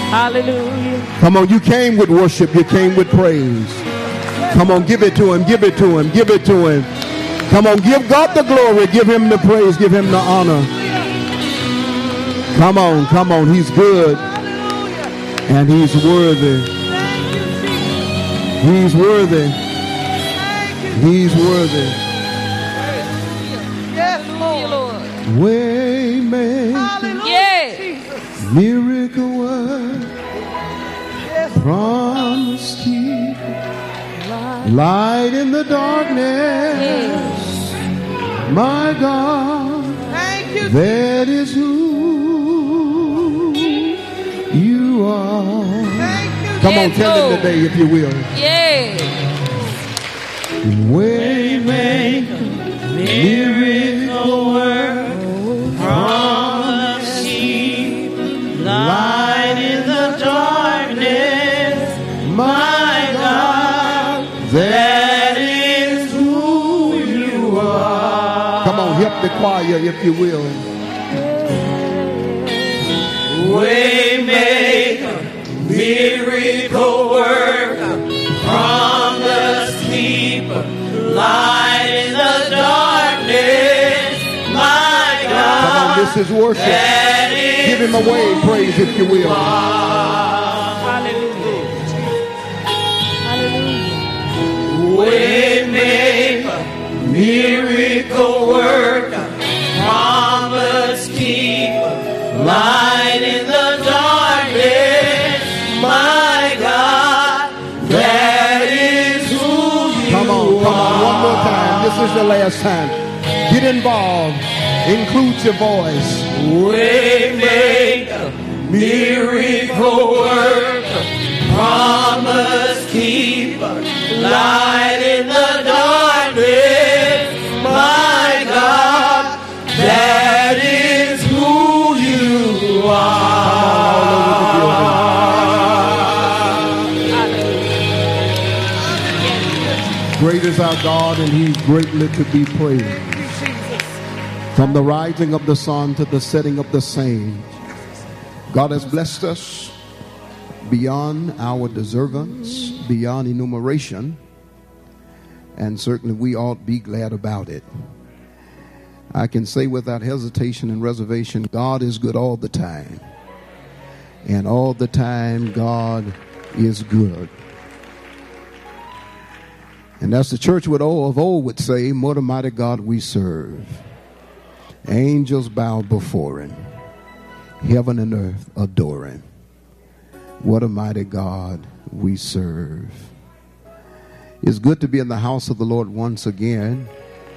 Hallelujah. Come on, you came with worship. You came with praise. Come on, give it to him. Give it to him. Give it to him. Come on, give God the glory. Give him the praise. Give him the honor. Come on, come on. He's good. And he's worthy. He's worthy. He's worthy. Yes, Lord. Waymaker, Yes. miracle work, promise keeper, light in the darkness. My God, that is who you are. Come on, tell him today if you will. Yes. Waymaker, miracle work, promise keeper, light in the darkness. My God, that is who you are. Come on, help the choir if you will. Waymaker, miracle worker, promise keeper, light in the darkness. My God, come on, this is worship. Give him a wave praise if you will. Hallelujah. Hallelujah. Waymaker, miracle worker, promise keeper, light in the darkness. My God, that is who you Come on, one more time. This is the last time. Get involved. Include your voice. Waymaker, miracle worker, promise keeper, light in the darkness. My God, that is who you are. Great is our God, and he's greatly to be praised. From the rising of the sun to the setting of the same, God has blessed us beyond our deservance, beyond enumeration, and certainly we ought to be glad about it. I can say without hesitation and reservation, God is good all the time. And all the time, God is good. And as the church of old would say, what a mighty God we serve. Angels bow before him. Heaven and earth adore him. What a mighty God we serve. It's good to be in the house of the Lord once again.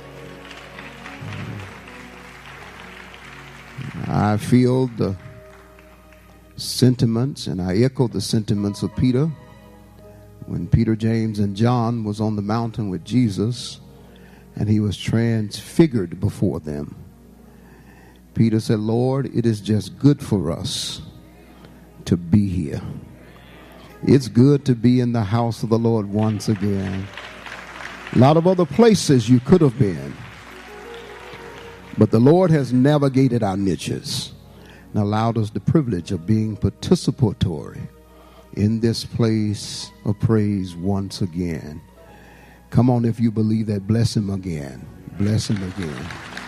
I feel the sentiments, and I echo the sentiments of Peter when Peter, James, and John was on the mountain with Jesus and he was transfigured before them. Peter said, Lord, it is just good for us to be here. It's good to be in the house of the Lord once again. A lot of other places you could have been, but the Lord has navigated our niches and allowed us the privilege of being participatory in this place of praise once again. Come on, if you believe that, bless him again. Bless him again.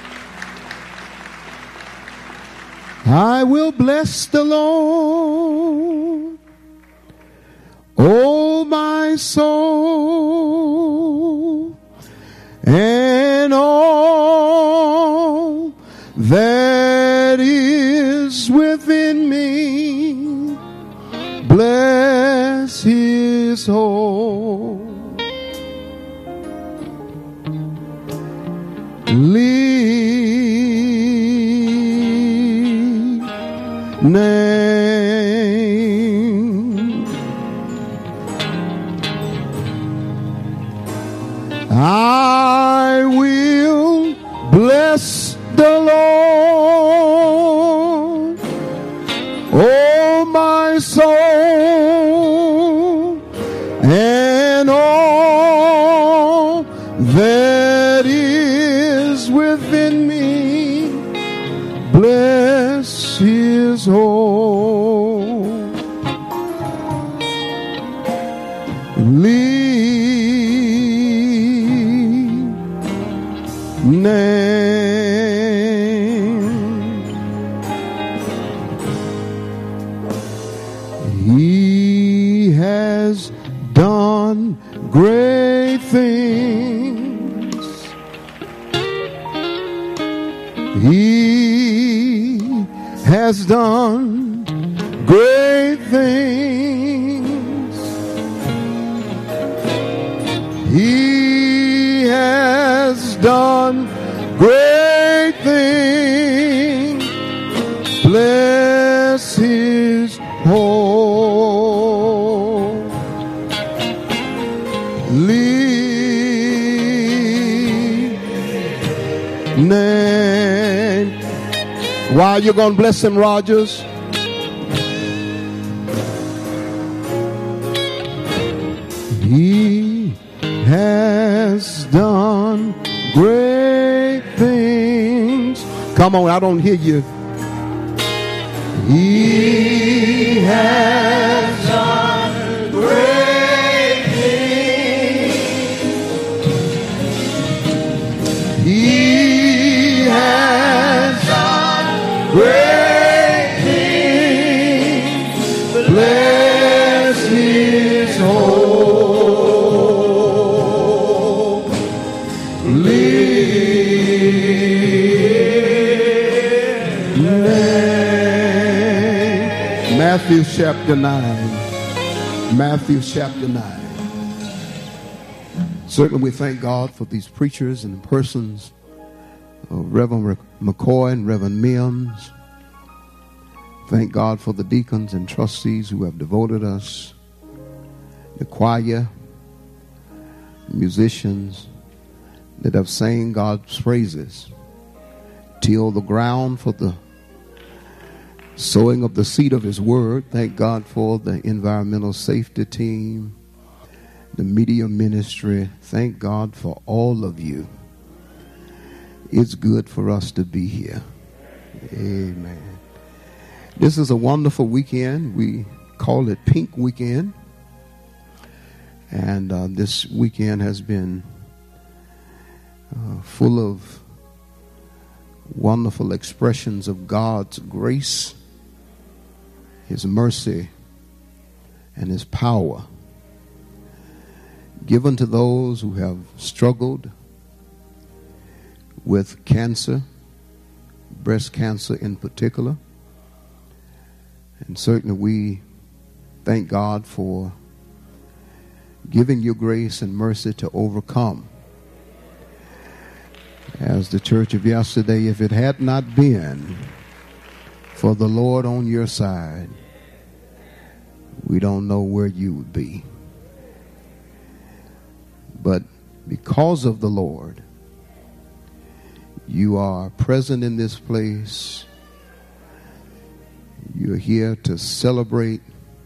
I will bless the Lord, oh my soul, and all that is within me. Bless his holy name. I will bless the Lord, oh my soul, and all that is within me. Bless his holy He has done great things. He has done great things. He has done great things. Bless his name. Why are you going to bless him, Rogers? He has done great things. Come on, I don't hear you. He has done great things. He has done great things. Bless his Matthew chapter 9. Matthew chapter 9. Certainly we thank God for these preachers and persons of Reverend McCoy and Reverend Mims. Thank God for the deacons and trustees who have devoted us, the choir, musicians that have sang God's praises, tilled the ground for the sowing of the seed of his word. Thank God for the environmental safety team, the media ministry. Thank God for all of you. It's good for us to be here. Amen. This is a wonderful weekend. We call it Pink Weekend. And this weekend has been full of wonderful expressions of God's grace, his mercy, and his power given to those who have struggled with cancer, breast cancer in particular. And certainly we thank God for giving you grace and mercy to overcome. As the church of yesterday, if it had not been for the Lord on your side, we don't know where you would be. But because of the Lord, you are present in this place. You're here to celebrate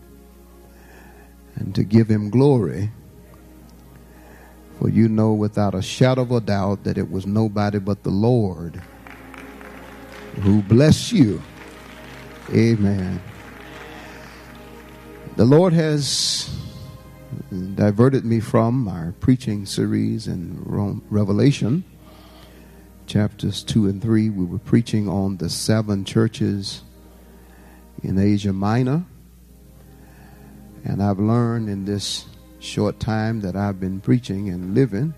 and to give him glory. For you know without a shadow of a doubt that it was nobody but the Lord who blessed you. Amen. The Lord has diverted me from our preaching series in Revelation, chapters 2 and 3. We were preaching on the 7 churches in Asia Minor. And I've learned in this short time that I've been preaching and living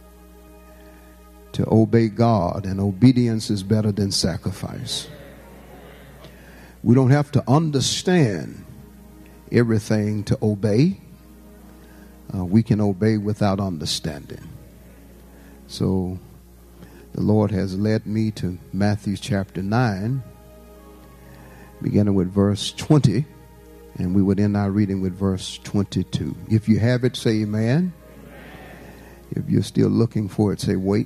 to obey God, and obedience is better than sacrifice. We don't have to understand everything to obey. We can obey without understanding. So the Lord has led me to Matthew chapter 9, beginning with verse 20. And we would end our reading with verse 22. If you have it, say amen. If you're still looking for it, say wait.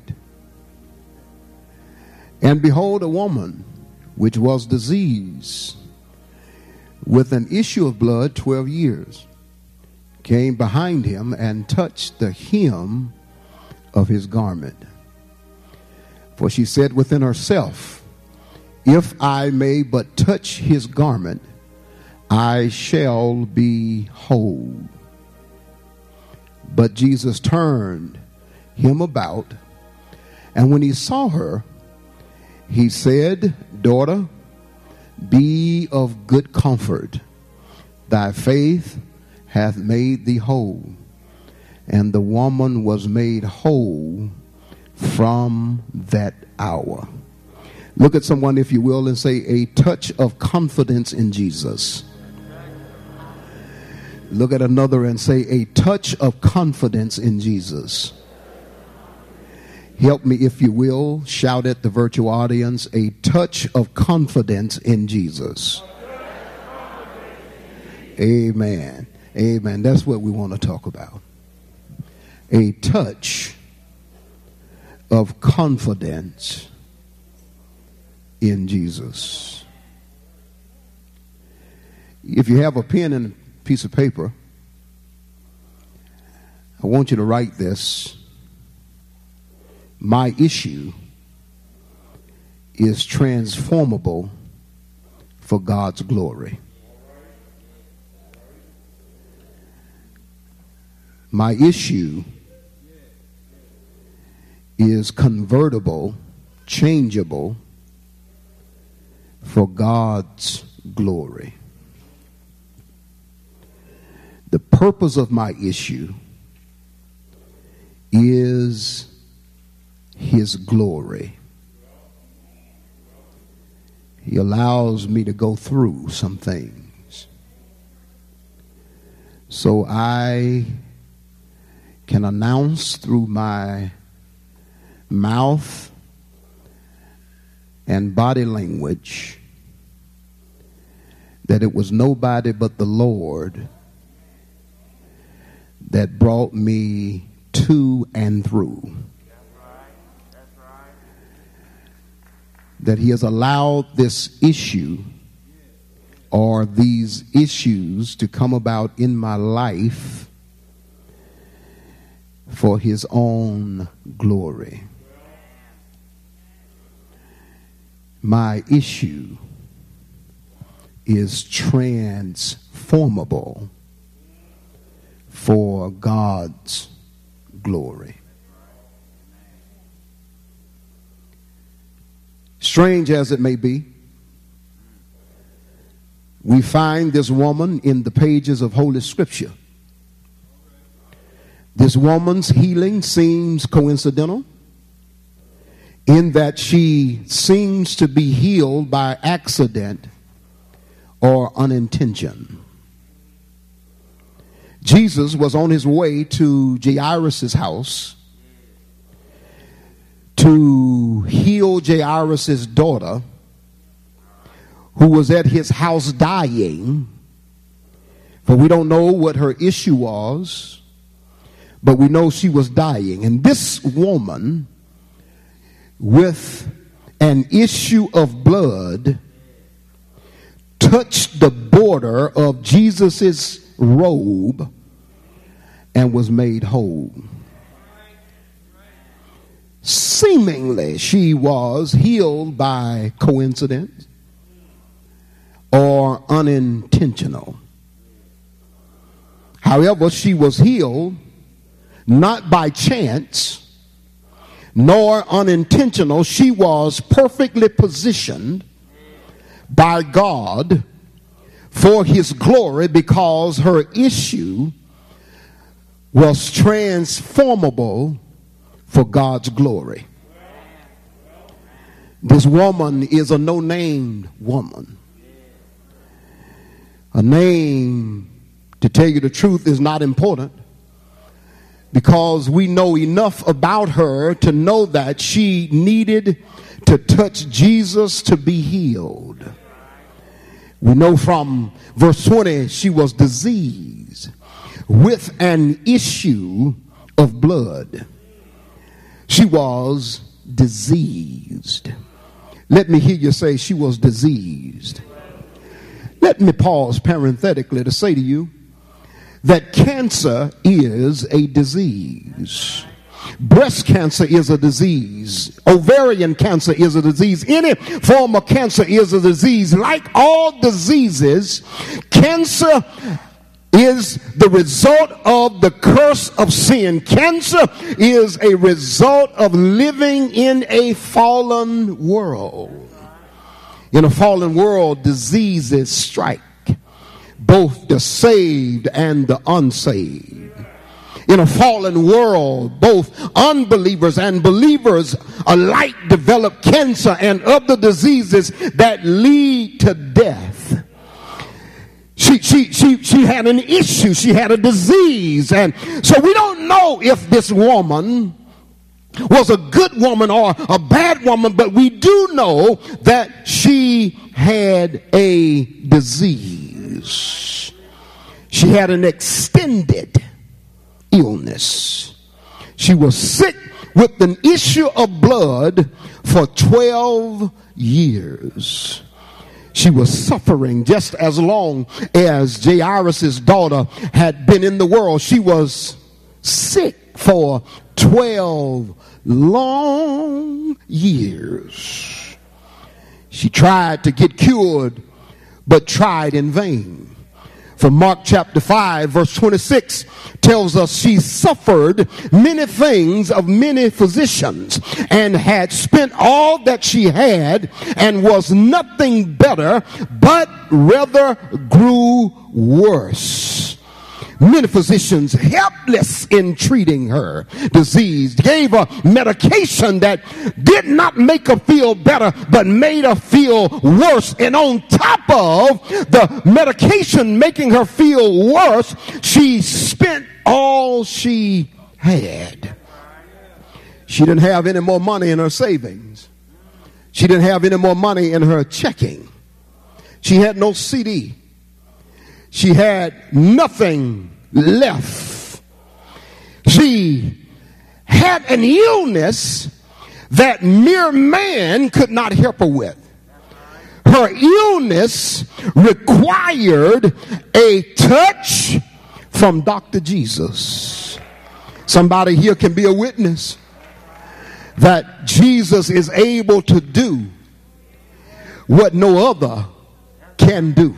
And behold, a woman which was diseased with an issue of blood 12 years came behind him and touched the hem of his garment. For she said within herself, if I may but touch his garment, I shall be whole. But Jesus turned him about, and when he saw her, he said, "Daughter, be of good comfort. Thy faith hath made thee whole." And the woman was made whole from that hour. Look at someone, if you will, and say, a touch of confidence in Jesus. Look at another and say, a touch of confidence in Jesus. Help me, if you will, shout at the virtual audience, a touch of confidence in Jesus. Amen. Amen. That's what we want to talk about. A touch of confidence in Jesus. If you have a pen and a piece of paper, I want you to write this. My issue is transformable for God's glory. My issue is convertible, changeable for God's glory. The purpose of my issue is His glory. He allows me to go through some things so I can announce through my mouth and body language that it was nobody but the Lord that brought me to and through. That He has allowed this issue or these issues to come about in my life for His own glory. My issue is transformable for God's glory. Strange as it may be, we find this woman in the pages of Holy Scripture. This woman's healing seems coincidental in that she seems to be healed by accident or unintention. Jesus was on his way to Jairus' house to heal Jairus' daughter, who was at his house dying. For we don't know what her issue was, but we know she was dying. And this woman with an issue of blood touched the border of Jesus' robe and was made whole. Seemingly she was healed by coincidence or unintentional. However, she was healed not by chance nor unintentional. She was perfectly positioned by God for His glory because her issue was transformable for God's glory. This woman is a no-name woman. A name, to tell you the truth, is not important, because we know enough about her to know that she needed to touch Jesus to be healed. We know from verse 20 she was diseased with an issue of blood. She was diseased. Let me hear you say she was diseased. Let me pause parenthetically to say to you that cancer is a disease. Breast cancer is a disease. Ovarian cancer is a disease. Any form of cancer is a disease. Like all diseases, cancer is the result of the curse of sin. Cancer is a result of living in a fallen world. In a fallen world, diseases strike both the saved and the unsaved. In a fallen world, both unbelievers and believers alike develop cancer and other diseases that lead to death. She had an issue. She had a disease. And so we don't know if this woman was a good woman or a bad woman, but we do know that she had a disease. She had an extended illness. She was sick with an issue of blood for 12 years. She was suffering just as long as Jairus' daughter had been in the world. She was sick for 12 long years. She tried to get cured, but tried in vain. From Mark chapter 5 verse 26 tells us she suffered many things of many physicians and had spent all that she had and was nothing better, but rather grew worse. Many physicians, helpless in treating her disease, gave her medication that did not make her feel better, but made her feel worse. And on top of the medication making her feel worse, she spent all she had. She didn't have any more money in her savings. She didn't have any more money in her checking. She had no CD. She had nothing left. She had an illness that mere man could not help her with. Her illness required a touch from Dr. Jesus. Somebody here can be a witness that Jesus is able to do what no other can do.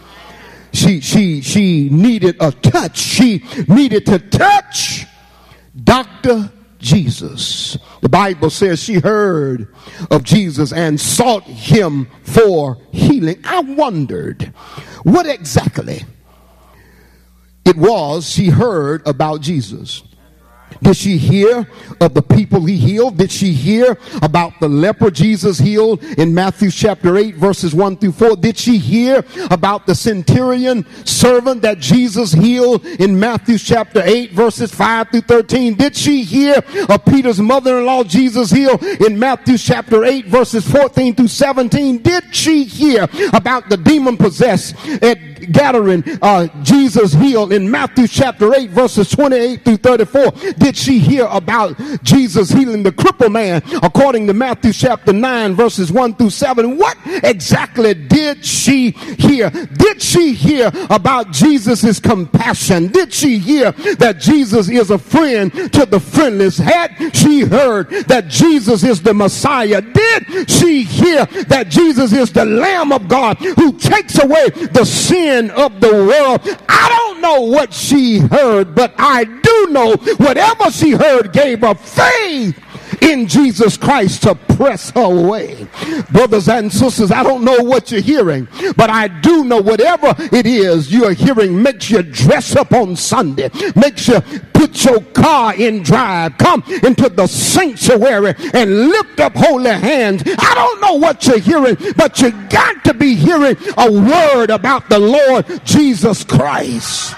She needed a touch. She needed to touch Dr. Jesus. The Bible says she heard of Jesus and sought him for healing. I wondered what exactly it was she heard about Jesus. Did she hear of the people he healed? Did she hear about the leper Jesus healed in Matthew chapter 8 verses 1 through 4? Did she hear about the centurion servant that Jesus healed in Matthew chapter 8 verses 5 through 13? Did she hear of Peter's mother-in-law Jesus healed in Matthew chapter 8 verses 14 through 17? Did she hear about the demon-possessed at Gadarene Jesus healed in Matthew chapter 8 verses 28 through 34? Did she hear about Jesus healing the crippled man according to Matthew chapter 9 verses 1 through 7? What exactly did she hear? Did she hear about Jesus' compassion? Did she hear that Jesus is a friend to the friendless? Had she heard that Jesus is the Messiah? Did she hear that Jesus is the Lamb of God who takes away the sin of the world? I don't know what she heard, but I do know whatever she heard gave her faith in Jesus Christ to press her way. Brothers and sisters, I don't know what you're hearing, but I do know whatever it is you're hearing makes you dress up on Sunday, makes you put your car in drive, come into the sanctuary and lift up holy hands. I don't know what you're hearing, but you got to be hearing a word about the Lord Jesus Christ.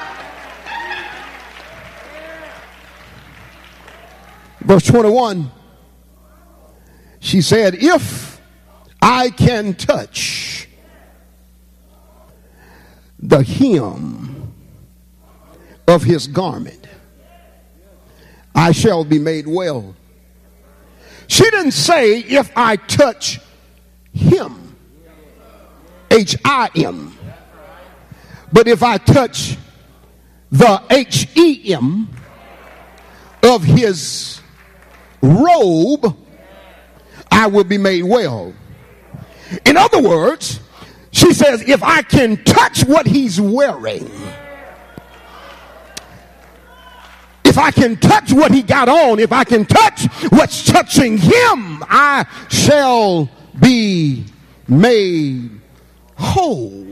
Verse 21, she said, if I can touch the hem of his garment, I shall be made well. She didn't say if I touch him, H-I-M, but if I touch the H-E-M of his robe, I will be made well. In other words, she says, if I can touch what he's wearing, if I can touch what he got on, if I can touch what's touching him, I shall be made whole.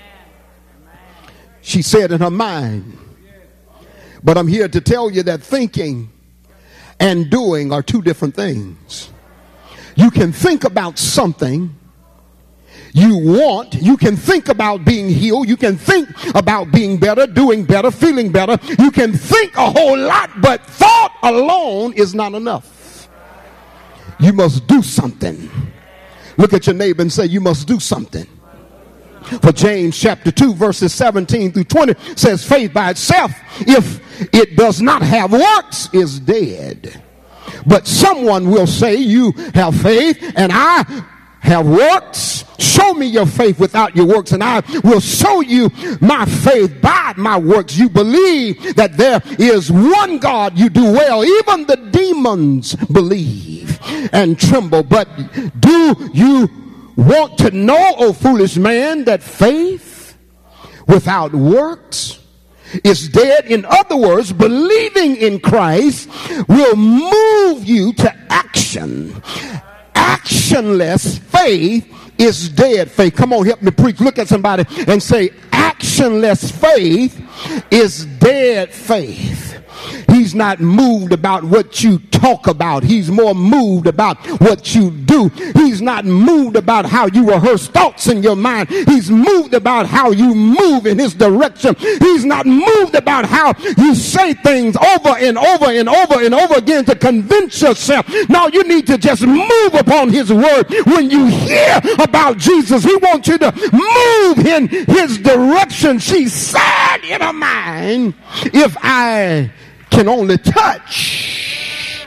She said in her mind. But I'm here to tell you that thinking and doing are two different things. You can think about something you want. You can think about being healed. You can think about being better, doing better, feeling better. You can think a whole lot, but thought alone is not enough. You must do something. Look at your neighbor and say, you must do something. For James chapter 2 verses 17 through 20 says faith by itself, if it does not have works, is dead. But someone will say, you have faith and I have works. Show me your faith without your works, and I will show you my faith by my works. You believe that there is one God, you do well. Even the demons believe and tremble. But do you want to know, O foolish man, that faith without works is dead? In other words, believing in Christ will move you to action. Actionless faith is dead faith. Come on, help me preach. Look at somebody and say, actionless faith is dead faith. He's not moved about what you talk about. He's more moved about what you do. He's not moved about how you rehearse thoughts in your mind. He's moved about how you move in his direction. He's not moved about how you say things over and over and over and over again to convince yourself. No, you need to just move upon his word. When you hear about Jesus, he wants you to move in his direction. She said in her mind, if I can only touch.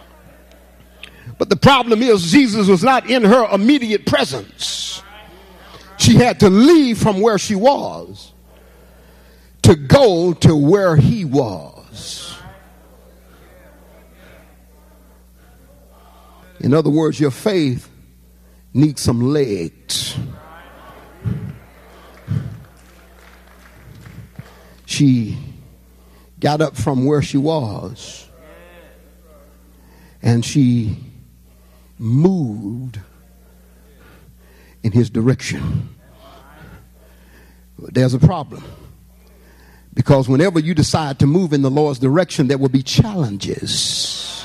But the problem is Jesus was not in her immediate presence. She had to leave from where she was to go to where he was. In other words, your faith needs some legs. She got up from where she was and she moved in his direction. There's a problem, because whenever you decide to move in the Lord's direction, there will be challenges.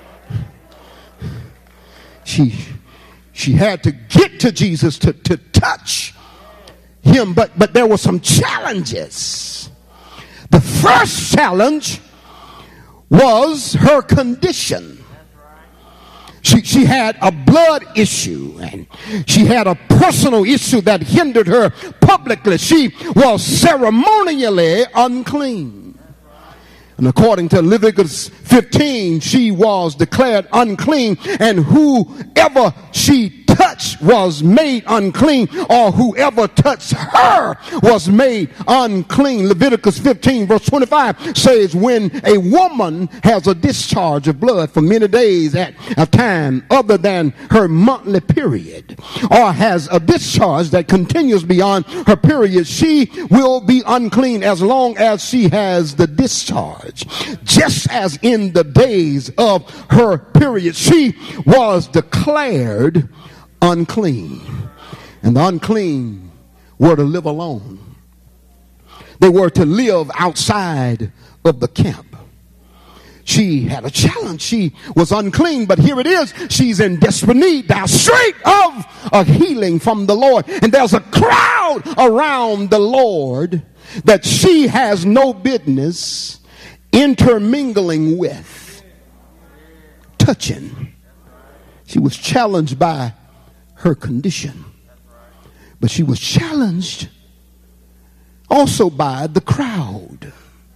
She had to get to Jesus to touch him, but there were some challenges. The first challenge was her condition. She had a blood issue, and she had a personal issue that hindered her publicly. She was ceremonially unclean. And according to Leviticus 15, she was declared unclean, and whoever she touched was made unclean, or whoever touched her was made unclean. Leviticus 15 verse 25 says, when a woman has a discharge of blood for many days at a time other than her monthly period, or has a discharge that continues beyond her period, she will be unclean as long as she has the discharge. Just as in the days of her period, she was declared unclean. And the unclean were to live alone. They were to live outside of the camp. She had a challenge. She was unclean, but here it is. She's in desperate need now, straight of a healing from the Lord. And there's a crowd around the Lord that she has no business intermingling with, touching. She was challenged by her condition, but she was challenged also by the crowd,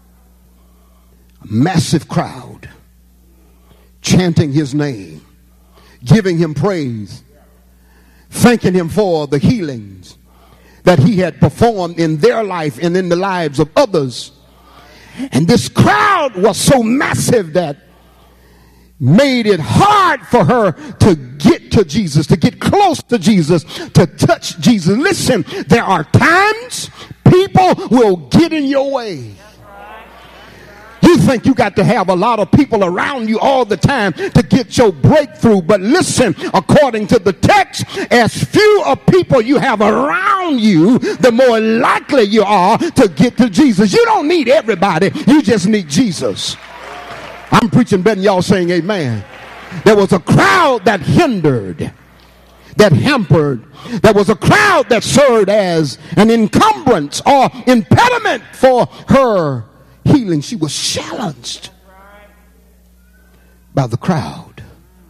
a massive crowd chanting his name, giving him praise, thanking him for the healings that he had performed in their life and in the lives of others. And this crowd was so massive that made it hard for her to get to Jesus, to get close to Jesus, to touch Jesus. Listen, there are times people will get in your way. You think you got to have a lot of people around you all the time to get your breakthrough. But listen, according to the text, as few of people you have around you, the more likely you are to get to Jesus. You don't need everybody. You just need Jesus. I'm preaching better than y'all saying amen. There was a crowd that hindered, that hampered. There was a crowd that served as an encumbrance or impediment for her healing. She was challenged by the crowd.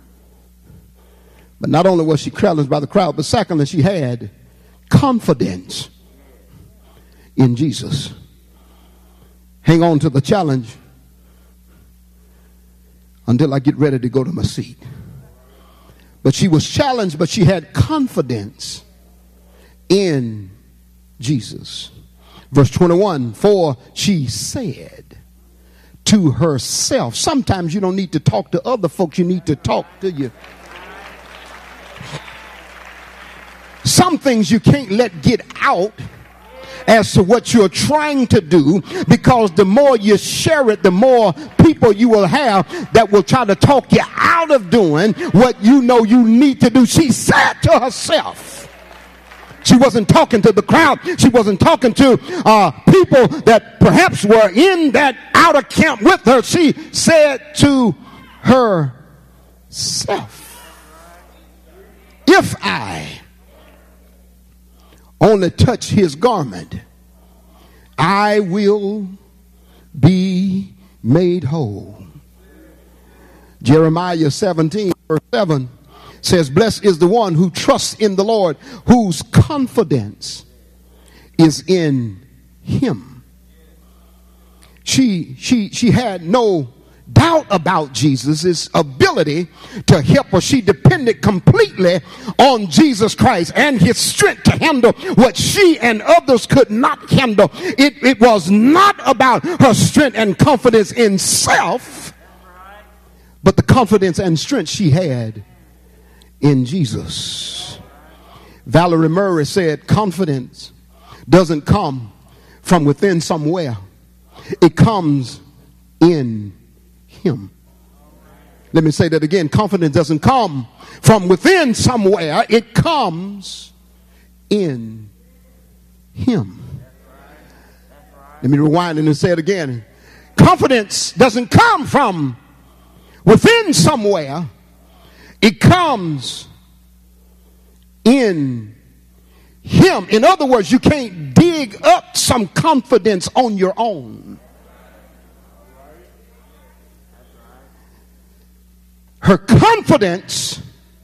But not only was she challenged by the crowd, but secondly, she had confidence in Jesus. Hang on to the challenge until I get ready to go to my seat. But she was challenged, but she had confidence in Jesus. Verse 21, for she said to herself. Sometimes you don't need to talk to other folks, you need to talk to you. Some things you can't let get out as to what you're trying to do, because the more you share it, the more people you will have that will try to talk you out of doing what you know you need to do. She said to herself. She wasn't talking to the crowd. She wasn't talking to people that perhaps were in that outer camp with her. She said to herself, if I only touch his garment, I will be made whole. Jeremiah 17 verse 7 says, blessed is the one who trusts in the Lord, whose confidence is in him. She had no doubt about Jesus' ability to help her. She depended completely on Jesus Christ and his strength to handle what she and others could not handle. It was not about her strength and confidence in self, but the confidence and strength she had in Jesus. Valerie Murray said, confidence doesn't come from within somewhere. It comes in him. Let me say that again. Confidence doesn't come from within somewhere. It comes in him. Let me rewind and say it again. Confidence doesn't come from within somewhere. It comes in him. In other words, you can't dig up some confidence on your own. Her confidence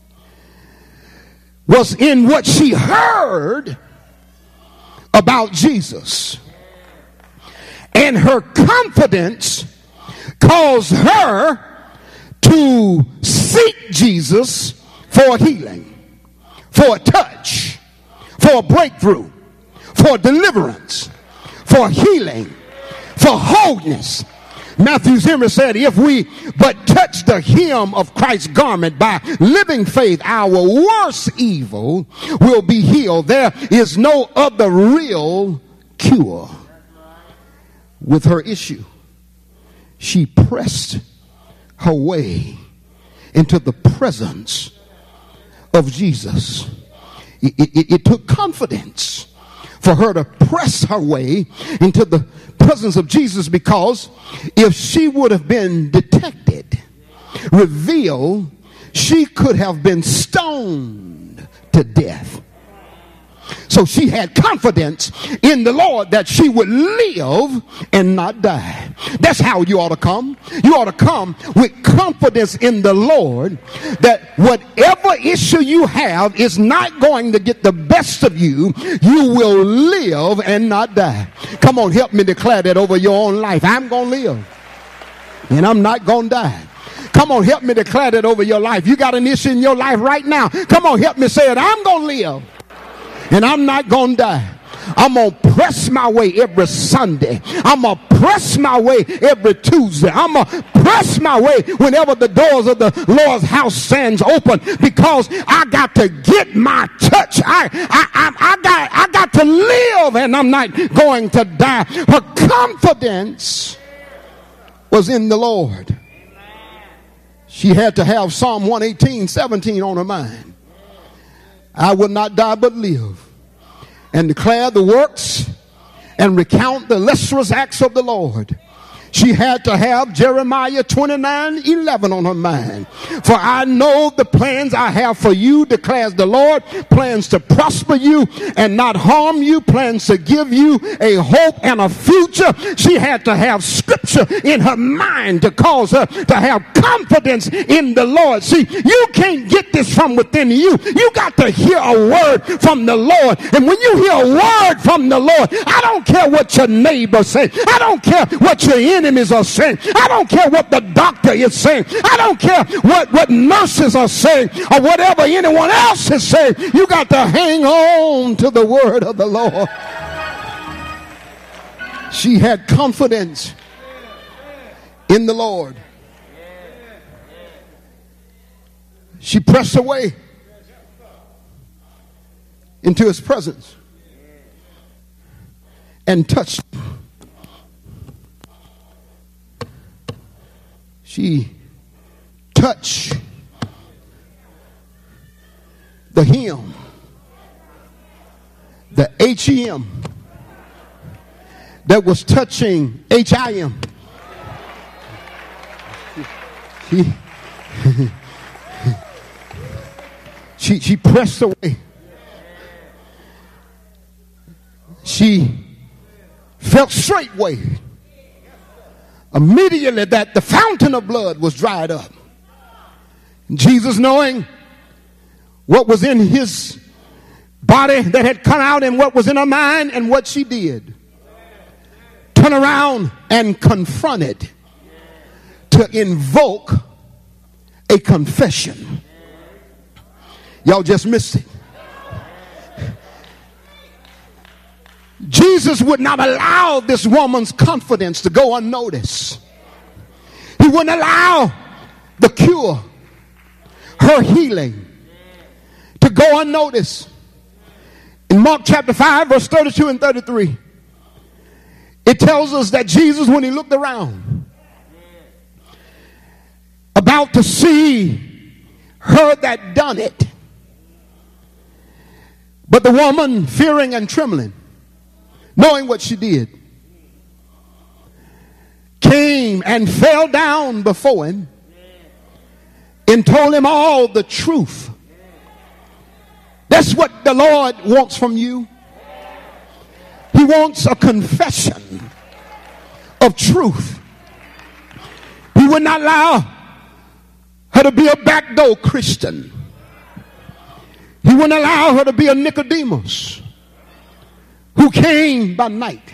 was in what she heard about Jesus. And her confidence caused her to seek Jesus for healing, for a touch, for a breakthrough, for deliverance, for healing, for wholeness. Matthew Henry said, if we but touch the hem of Christ's garment by living faith, our worst evil will be healed. There is no other real cure. With her issue, she pressed her way into the presence of Jesus. It took confidence for her to press her way into the presence of Jesus, because if she would have been detected, revealed, she could have been stoned to death. So she had confidence in the Lord that she would live and not die. That's how you ought to come. You ought to come with confidence in the Lord that whatever issue you have is not going to get the best of you. You will live and not die. Come on, help me declare that over your own life. I'm going to live and I'm not going to die. Come on, help me declare that over your life. You got an issue in your life right now. Come on, help me say it. I'm going to live and I'm not going to die. I'm going to press my way every Sunday. I'm going to press my way every Tuesday. I'm going to press my way whenever the doors of the Lord's house stands open, because I got to get my touch. I got to live and I'm not going to die. Her confidence was in the Lord. She had to have Psalm 118:17 on her mind. I will not die but live and declare the works and recount the illustrious acts of the Lord. She had to have Jeremiah 29:11 on her mind. For I know the plans I have for you, declares the Lord, plans to prosper you and not harm you, plans to give you a hope and a future. She had to have scripture in her mind to cause her to have confidence in the Lord. See, you can't get this from within you. You got to hear a word from the Lord. And when you hear a word from the Lord, I don't care what your neighbor says. I don't care what your enemies are saying. I don't care what the doctor is saying. I don't care what nurses are saying or whatever anyone else is saying. You got to hang on to the word of the Lord. She had confidence in the Lord. She pressed away into his presence and touched. She touched the hem, the H-E-M that was touching H-I-M. She pressed away. She felt straightway. Immediately that the fountain of blood was dried up. Jesus, knowing what was in his body that had come out and what was in her mind and what she did, turned around and confronted to invoke a confession. Y'all just missed it. Jesus would not allow this woman's confidence to go unnoticed. He wouldn't allow the cure, her healing, to go unnoticed. In Mark chapter 5, verse 32 and 33, it tells us that Jesus, when he looked around, about to see her that done it, but the woman fearing and trembling, knowing what she did, came and fell down before him and told him all the truth. That's what the Lord wants from you. He wants a confession of truth. He would not allow her to be a backdoor Christian. He wouldn't allow her to be a Nicodemus who came by night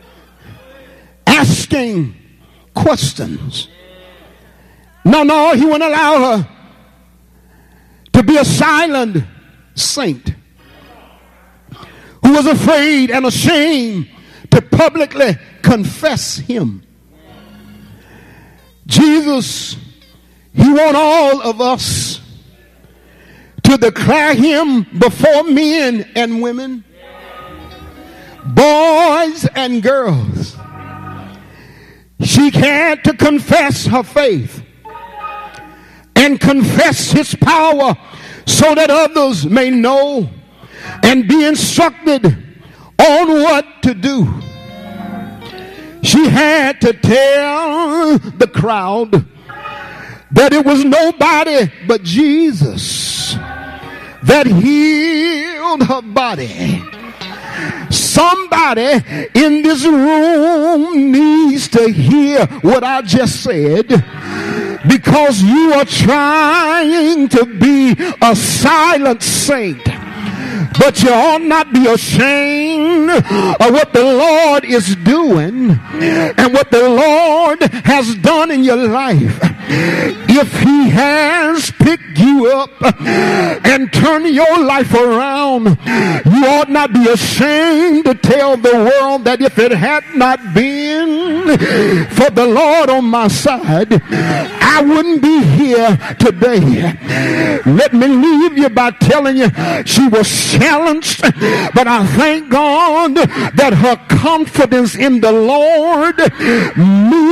asking questions. No, he wouldn't allow her to be a silent saint who was afraid and ashamed to publicly confess him. Jesus, he wants all of us to declare him before men and women, boys and girls. She had to confess her faith and confess his power so that others may know and be instructed on what to do. She had to tell the crowd that it was nobody but Jesus that healed her body. Somebody in this room needs to hear what I just said, because you are trying to be a silent saint. But you ought not be ashamed of what the Lord is doing and what the Lord has done in your life. If he has picked you up and turned your life around, you ought not be ashamed to tell the world that if it had not been for the Lord on my side, I wouldn't be here today. Let me leave you by telling you she was challenged, but I thank God that her confidence in the Lord moved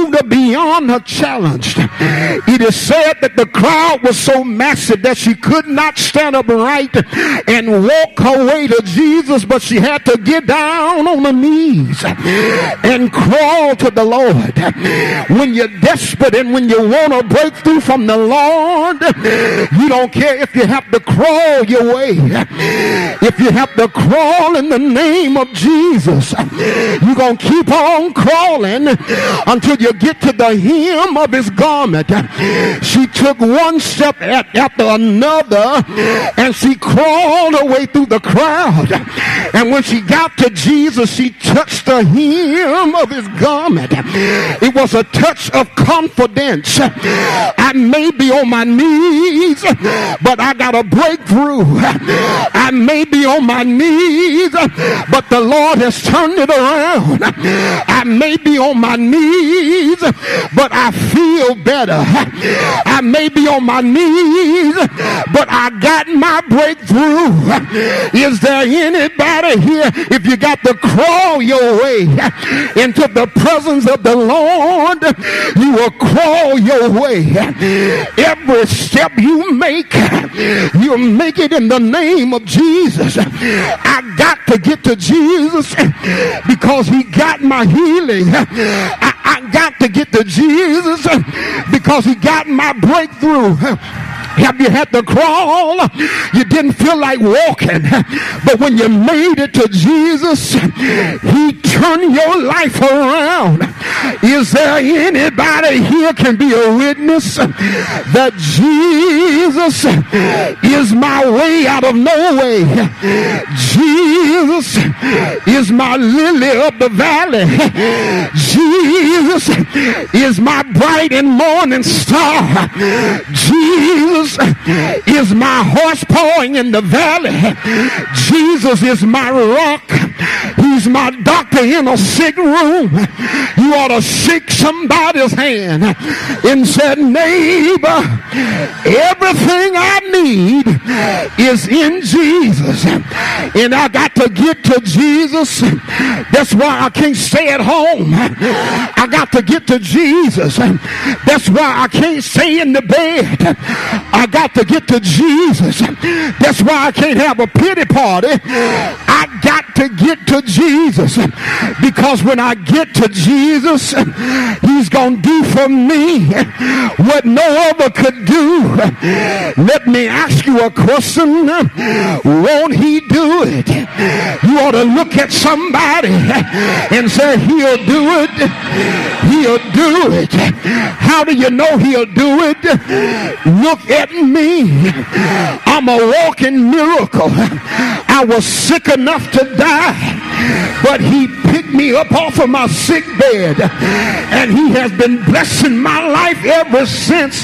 proved beyond her challenge. It is said that the crowd was so massive that she could not stand upright and walk her way to Jesus, but she had to get down on her knees and crawl to the Lord. When you're desperate and when you want a breakthrough from the Lord, you don't care if you have to crawl your way. If you have to crawl in the name of Jesus, you're going to keep on crawling until you get to the hem of his garment. She took one step after another and she crawled her way through the crowd. And when she got to Jesus, she touched the hem of his garment. It was a touch of confidence. I may be on my knees, but I got a breakthrough. I may be on my knees, but the Lord has turned it around. I may be on my knees, but I feel better. I may be on my knees, but I got my breakthrough. Is there anybody here? If you got to crawl your way into the presence of the Lord, you will crawl your way. Every step you make, you'll make it in the name of Jesus. I got to get to Jesus because he got my healing. I got to get to Jesus because he got my breakthrough. Have you had to crawl? You didn't feel like walking. But when you made it to Jesus, he turned your life around. Is there anybody here can be a witness that Jesus is my way out of no way? Jesus is my lily of the valley. Jesus is my bright and morning star. Jesus is my horse pawing in the valley. Jesus is my rock. He's my doctor in a sick room. You ought to shake somebody's hand and say, neighbor, everything I need is in Jesus. And I got to get to Jesus. That's why I can't stay at home. I got to get to Jesus. That's why I can't stay in the bed. I got to get to Jesus. That's why I can't have a pity party. I got to get to Jesus. Because when I get to Jesus, he's going to do for me what no other could do. Let me ask you a question. Won't he do it? You ought to look at somebody and say, he'll do it. He'll do it. How do you know he'll do it? Look at me. I'm a walking miracle. I was sick enough to die, but he picked me up off of my sick bed, and he has been blessing my life ever since.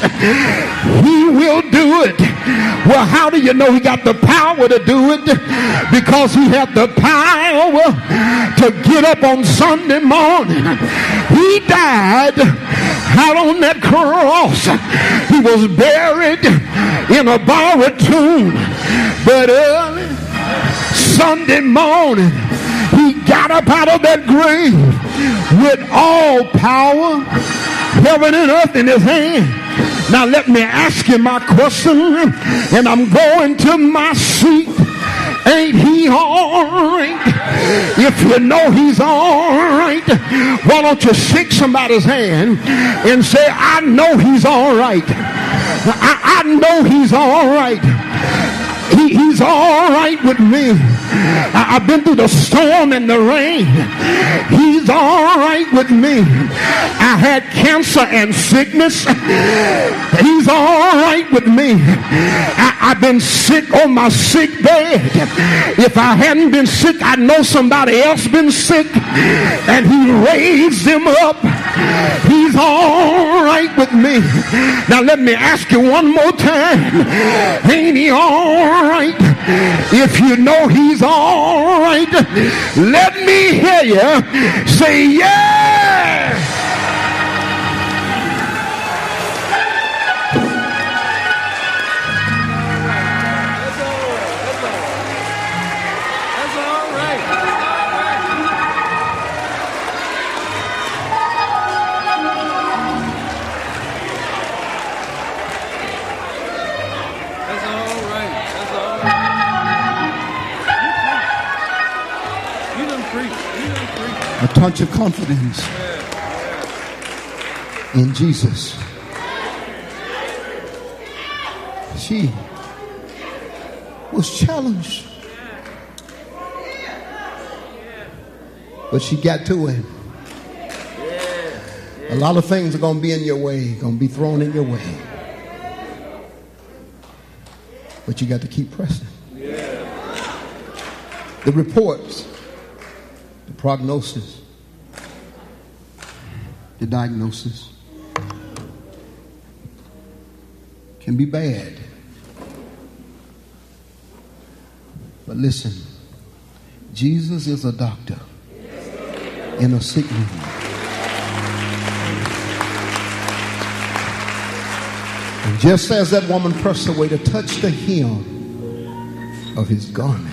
He will do it. Well, how do you know he got the power to do it? Because he had the power to get up on Sunday morning. He died out on that cross. He was buried in a borrowed tomb, but early Sunday morning he got up out of that grave with all power, heaven and earth in his hand. Now let me ask you my question, and I'm going to my seat. Ain't he all right? If you know he's all right, why don't you shake somebody's hand and say, I know he's all right. I know he's all right. He's all right with me. I've been through the storm and the rain. He's all right with me. I had cancer and sickness. He's all right with me. I've been sick on my sick bed. If I hadn't been sick, I know somebody else been sick, and he raised him up. He's all right with me. Now let me ask you one more time. Ain't he all right? If you know he's all right, let me hear you say yeah. touch of confidence in Jesus. She was challenged, but she got to him. A lot of things are going to be in your way, going to be thrown in your way. But you got to keep pressing. The reports, the prognosis, the diagnosis can be bad. But listen, Jesus is a doctor in a sick room. And just as that woman pressed away to touch the hem of his garment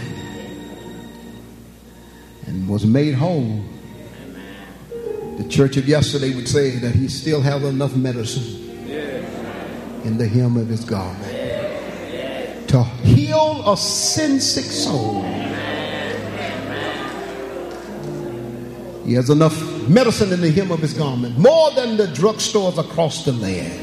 and was made whole, the church of yesterday would say that he still has enough medicine in the hem of his garment to heal a sin-sick soul. He has enough medicine in the hem of his garment, more than the drugstores across the land.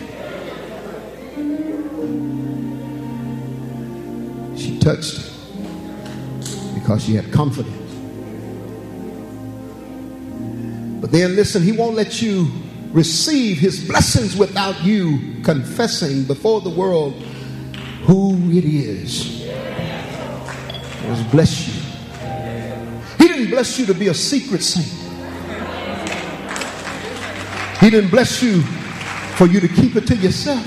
She touched because she had confidence. But then listen, he won't let you receive his blessings without you confessing before the world who it is who has blessed you. He didn't bless you to be a secret saint. He didn't bless you for you to keep it to yourself.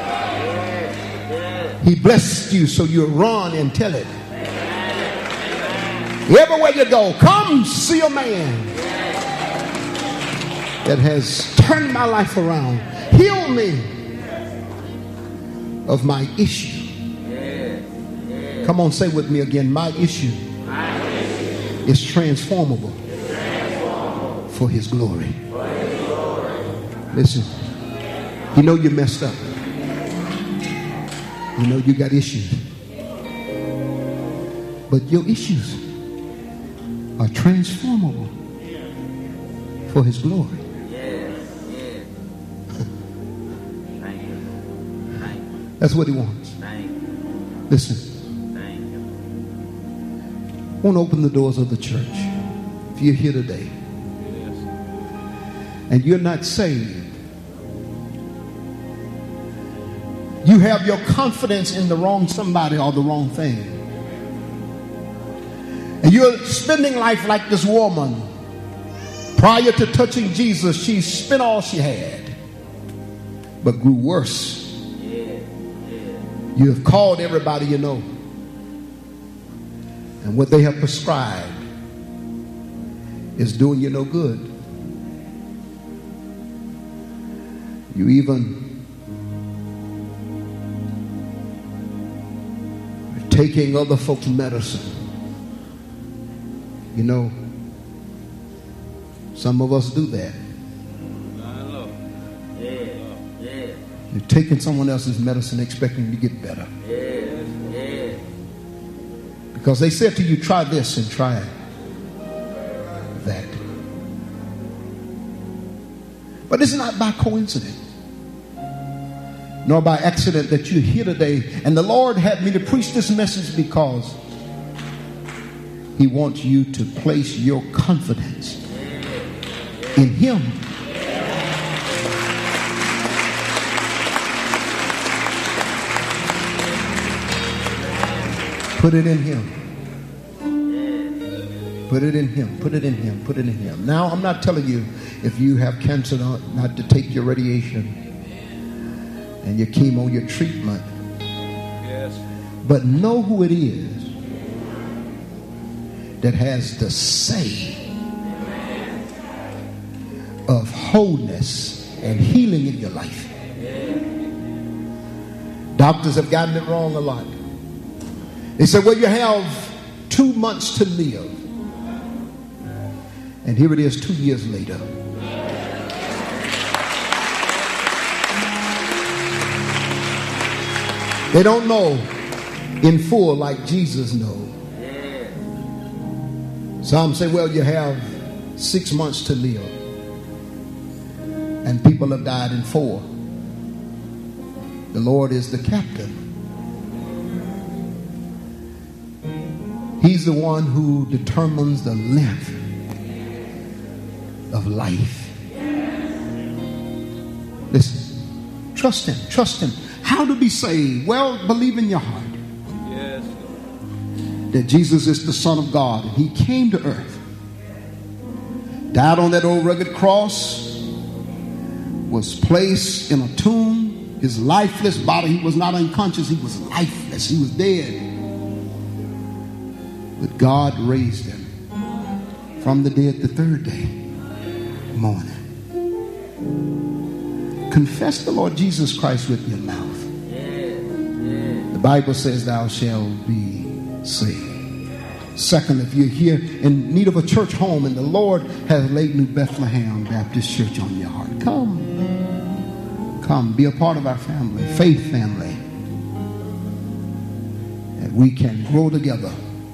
He blessed you so you'll run and tell it. Everywhere you go, come see a man that has turned my life around. Heal me of my issue. Come on, say with me again. My issue is transformable for his glory. Listen, you know you messed up. You know you got issues. But your issues are transformable for his glory. That's what he wants. Listen. I want to open the doors of the church. If you're here today and you're not saved, you have your confidence in the wrong somebody or the wrong thing. And you're spending life like this woman. Prior to touching Jesus, she spent all she had, but grew worse. You have called everybody you know, and what they have prescribed is doing you no good. You even are taking other folks' medicine. You know, some of us do that. You're taking someone else's medicine expecting to get better. Because they said to you, try this and try that. But it's not by coincidence, nor by accident that you're here today. And the Lord had me to preach this message because he wants you to place your confidence in him. Put it in him. Put it in him. Put it in him. Put it in him. Now, I'm not telling you if you have cancer not to take your radiation and your chemo, your treatment. Yes. But know who it is that has the say of wholeness and healing in your life. Doctors have gotten it wrong a lot. They said, well, you have 2 months to live. And here it is 2 years later. They don't know in full like Jesus knows. Some say, well, you have 6 months to live. And people have died in 4. The Lord is the captain. He's the one who determines the length of life. Listen, trust him, trust him. How to be saved? Well, believe in your heart that Jesus is the Son of God, and he came to earth, died on that old rugged cross, was placed in a tomb. His lifeless body, he was not unconscious, he was lifeless, he was dead. But God raised him from the dead the 3rd day morning. Confess the Lord Jesus Christ with your mouth. The Bible says thou shalt be saved. Second, if you're here in need of a church home and the Lord has laid New Bethlehem Baptist Church on your heart, come, be a part of our family, faith family, that we can grow together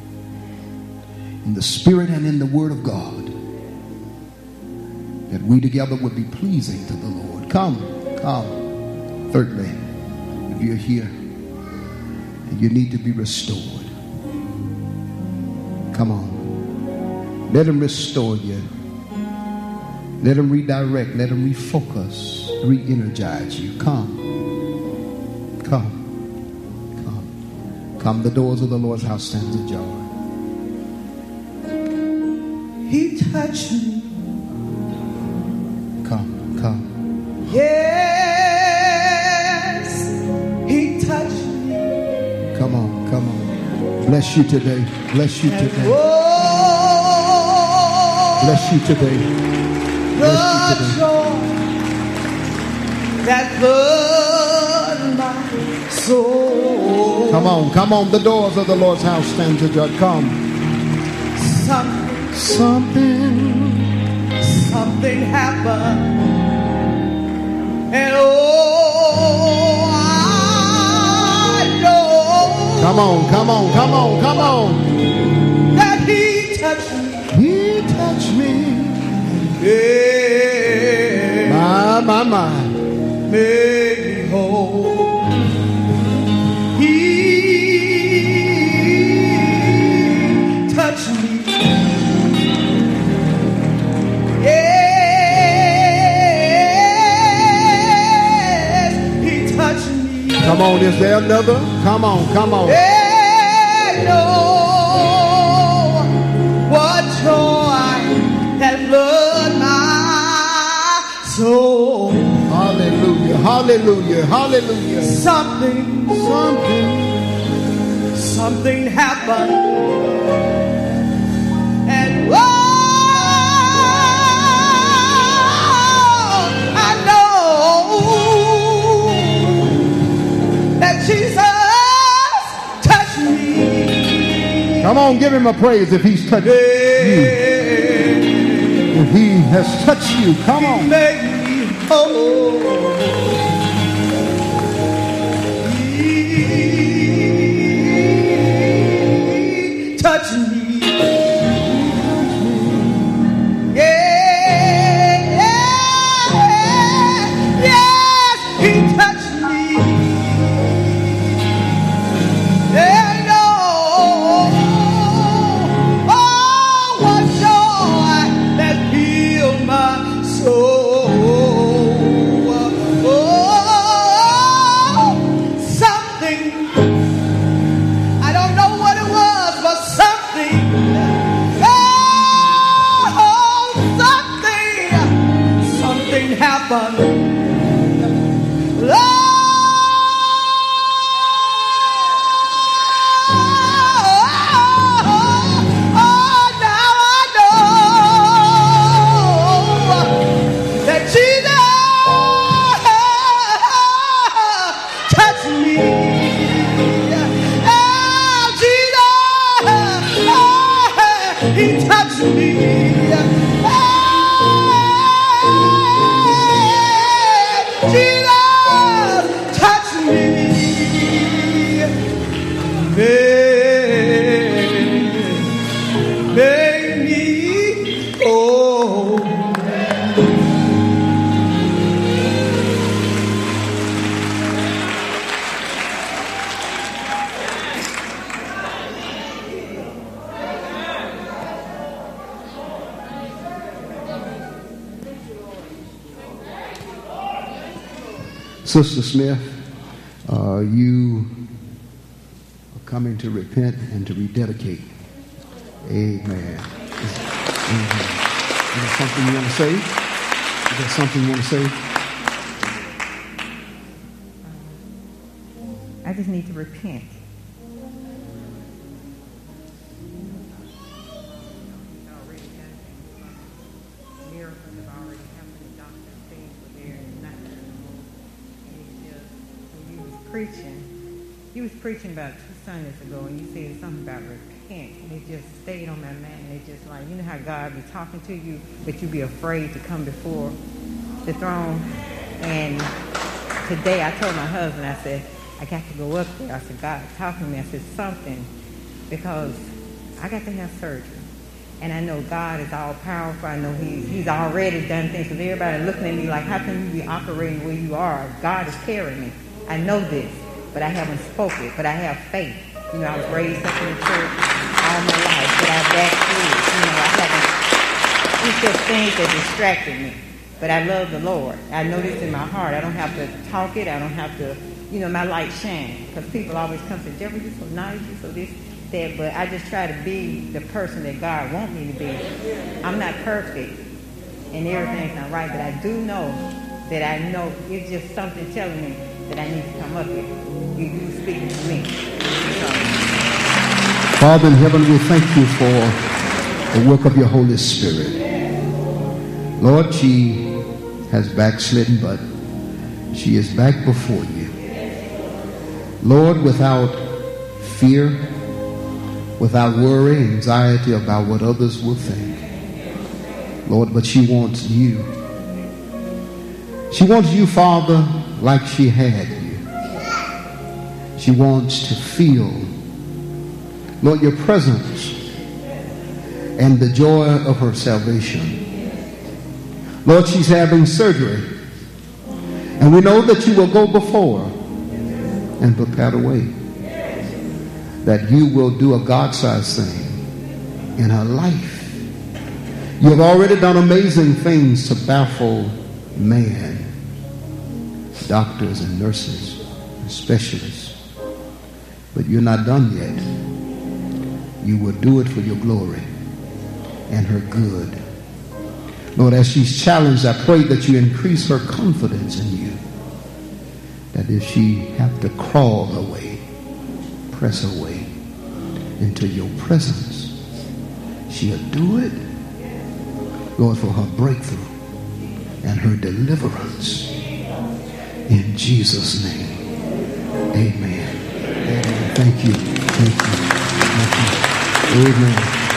in the Spirit and in the Word of God, that we together would be pleasing to the Lord. Come. Thirdly, if you're here and you need to be restored, come on. Let him restore you. Let him redirect. Let him refocus, re-energize you. Come. The doors of the Lord's house stands ajar. He touched me. Come. Yes, he touched me. Come on. Bless you today. Bless you today. Bless you today. The joy that flooded my soul. Come on. The doors of the Lord's house stand ajar. Come. Something happened. And I know. Come on. That he touched me. Yeah. My. Made me whole. He touched me. Yes, he touched me. Come on, is there another? Come on. Hey, no, what joy that flooded my soul. Hallelujah. Something happened. And I know that Jesus touched me. Come on, give him a praise if he's touched you. If he has touched you, come on. He made me whole. He touched me. Yes, he touched me. What joy that filled my soul. Something, I don't know what it was, but something, something happened. He touched me. Jesus Sister Smith, you are coming to repent and to rededicate. Amen. Is there something you want to say? Is there something you want to say? I just need to repent. Miracles have already happened. The doctor things were there and nothing anymore. And it's just, when you was preaching about 2 Sundays ago, and you said something about repent, and it just stayed on my mind. It's just like, you know how God be talking to you, but you be afraid to come before the throne. And today I told my husband, I said, I got to go up there. I said, God, talking to me. I said, something, because I got to have surgery. And I know God is all powerful. I know He's already done things. Because everybody looking at me like, how can you be operating where you are? God is carrying me. I know this, but I haven't spoken it. But I have faith. You know, I was raised up in the church all my life, but I backslid. You know, I haven't. It's just things that distracted me. But I love the Lord. I know this in my heart. I don't have to talk it. I don't have to, you know, my light shine. Because people always come and say, Deborah, you're so nice, you're so this, that. But I just try to be the person that God wants me to be. I'm not perfect, and everything's not right. But I do know that I know it's just something telling me that I need to come up here. You speaking to me. So. Father in heaven, we thank you for the work of your Holy Spirit. Lord, she has backslidden, but she is back before you. Lord, without fear, without worry, anxiety about what others will think. Lord, but she wants you. She wants you, Father, like she had you. She wants to feel, Lord, your presence and the joy of her salvation. Lord, she's having surgery. And we know that you will go before her and prepare the way. That you will do a God-sized thing in her life. You have already done amazing things to baffle man. Doctors and nurses and specialists. But you're not done yet. You will do it for your glory and her good. Lord, as she's challenged, I pray that you increase her confidence in you. That if she have to crawl her way, press her way into your presence, she'll do it, Lord, for her breakthrough and her deliverance. In Jesus' name, amen. Amen. Thank you. Thank you. Thank you. Amen.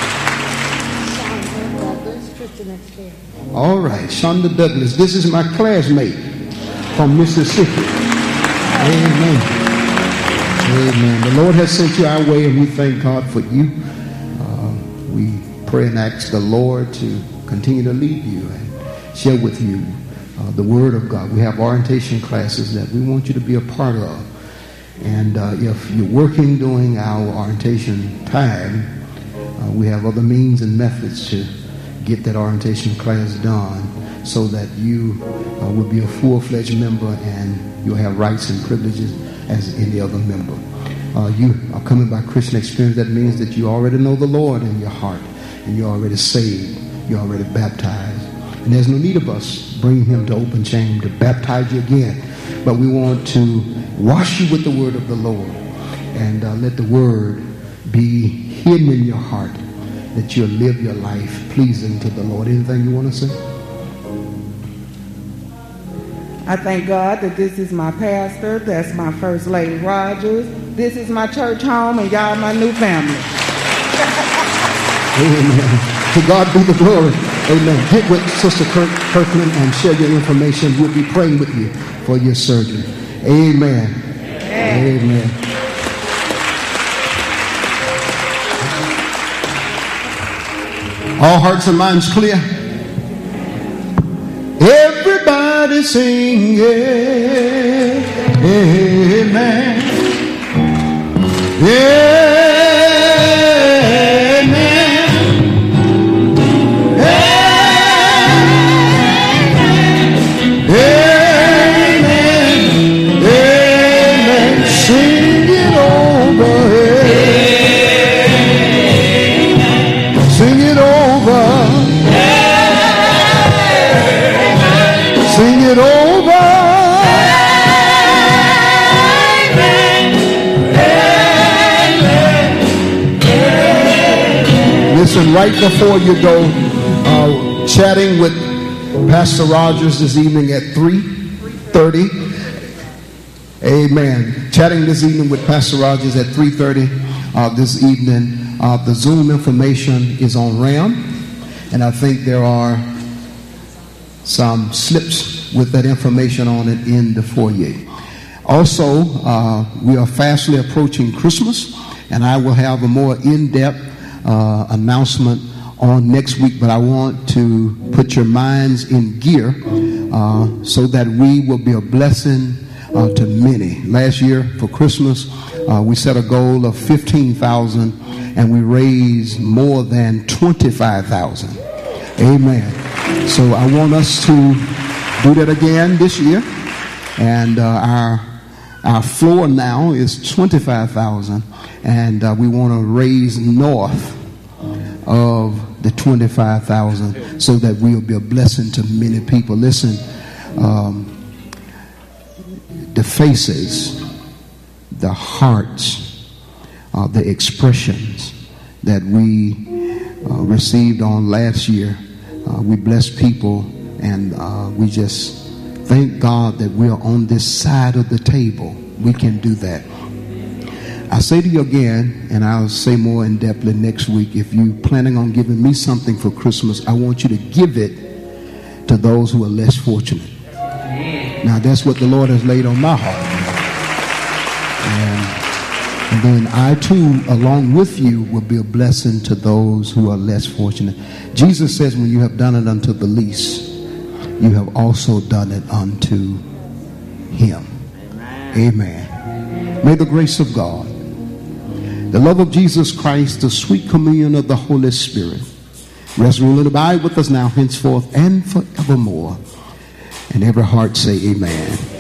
All right, Shonda Douglas. This is my classmate from Mississippi. Amen. Amen. The Lord has sent you our way, and we thank God for you. We pray and ask the Lord to continue to lead you and share with you the Word of God. We have orientation classes that we want you to be a part of. And if you're working during our orientation time, we have other means and methods to get that orientation class done so that you will be a full-fledged member and you'll have rights and privileges as any other member. You are coming by Christian experience. That means that you already know the Lord in your heart and you're already saved. You're already baptized. And there's no need of us bringing him to open shame to baptize you again. But we want to wash you with the word of the Lord and let the word be hidden in your heart, that you'll live your life pleasing to the Lord. Anything you want to say? I thank God that this is my pastor. That's my First Lady Rogers. This is my church home, and y'all my new family. Amen. To God be the glory. Amen. Get with Sister Kirkland and share your information. We'll be praying with you for your surgery. Amen. Amen. All hearts and minds clear? Everybody sing, yeah, amen. Amen. Amen. Listen, right before you go, chatting with Pastor Rogers this evening at 3:30. Amen. Chatting this evening with Pastor Rogers at 3:30 this evening. The Zoom information is on RAM, and I think there are some slips with that information on it in the foyer. Also, we are fastly approaching Christmas, and I will have a more in-depth announcement on next week, but I want to put your minds in gear so that we will be a blessing to many. Last year for Christmas, we set a goal of 15,000, and we raised more than 25,000. Amen. So I want us to do that again this year, and our floor now is 25,000, and we want to raise north of the 25,000 so that we'll be a blessing to many people. Listen, the faces, the hearts, the expressions that we received on last year, we blessed people, and we just thank God that we are on this side of the table. We can do that. I say to you again, and I'll say more in depth next week, if you're planning on giving me something for Christmas, I want you to give it to those who are less fortunate. Now, that's what the Lord has laid on my heart. And then I, too, along with you, will be a blessing to those who are less fortunate. Jesus says, when you have done it unto the least, you have also done it unto him. Amen. May the grace of God, the love of Jesus Christ, the sweet communion of the Holy Spirit rest, rule, and abide with us now, henceforth, and forevermore. And every heart say amen.